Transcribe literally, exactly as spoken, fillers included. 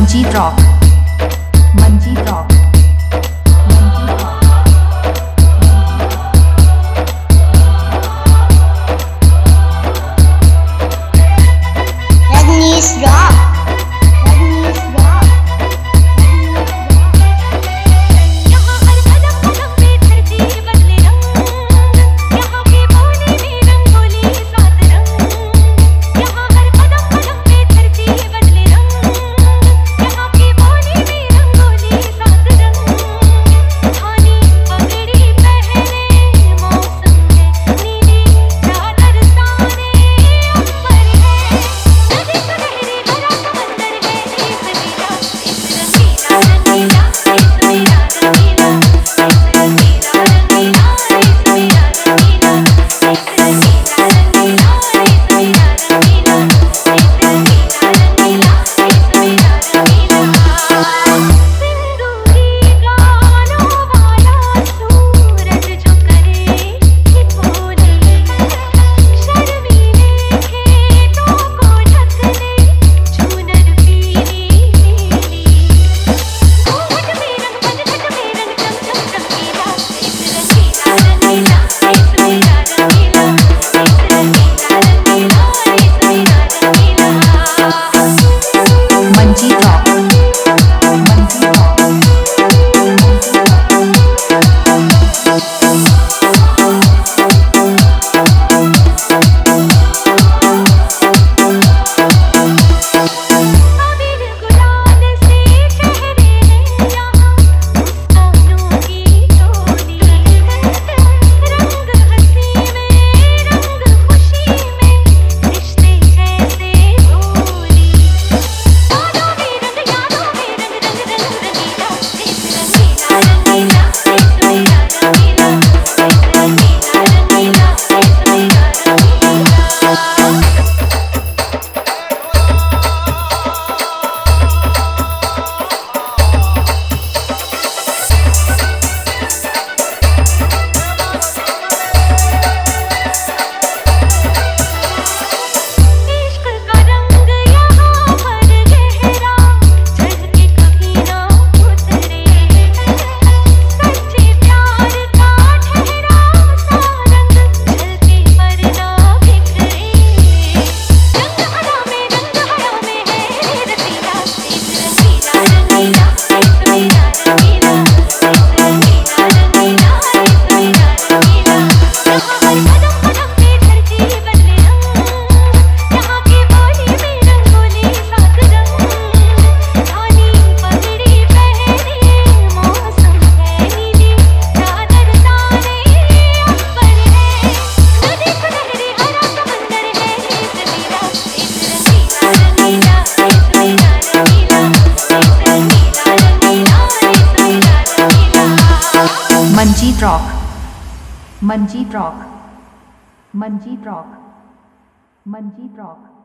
Manjeet Rock, Manjeet Rock, Rajneesh Rock, Rajneesh Rock. यहाँ हर कदम कदम पे धरती बदले रंग, यहाँ की बोली में रंगोली सात रंग। यहाँ हर कदम कदम पे धरती बदले रंग, यहाँ की बोली में रंगोली सात रंग। धानी पगड़ी पहने मौसम है, नीली चादर ताने अंबर है। नदी सुनहरी हरा समंदर है, इस नीला इस रंगीला रंगीला इस मेरा रंगीला इस रंगीला रंगीला इस मेरा रंगीला इस रंगीला रंगीला इस मेरा रंगीला इस रंगीला रंगीला इस मेरा रंगीला। सिंदूरी गानों वाला सूरज जो करे ठिठोली, शर्मीले खेतों को ढक ले चूनर पीली नीली। घूंघट में रंग पनघट में रंग चम चम चमकीला, इस रंगीला रंगीला इस मेरा रंगीला इस रंगीला रंगीला इस मेरा रंगीला। मंजीत रॉक, मंजीत रॉक, अबीर गुलाल से चेहरे हैं यहाँ, मुस्कानों की टोली। रंग हंसी में रंग खुशी में, रिश्ते जैसे होली। यादों में रंग यादों में रंग रंग रंग रंगीला, इस रंगीला रंगीला इस मेरा रंगीला इस रंगीला रंगीला इस मेरा रंगीला। इश्क का रंग यहाँ पर गहरा, चढ़ के कभी ना उतरे। सच्चे प्यार का ठहरा सा रंग, जलते पर ना बिखरे। रंग हरा में रंग हरा में है रसीला, इस रंगीला रंगीला इस मेरा रंगीला इस रंगीला रंगीला इस मेरा रंगीला। यहाँ हर कदम कदम पे धरती बदले रंग, यहाँ की बोली में रंगोली सात रंग। धानी पगड़ी पहने मौसम है, नीली चादर ताने अंबर है। नदी सुनहरी हरा समंदर है, इस नीला इस रंगीला रंगीला इस मेरा रंगीला इस रंगीला रंगीला इस मेरा रंगीला। Manjeet Rock, Manjeet Rock, Manjeet Rock, Manjeet rock.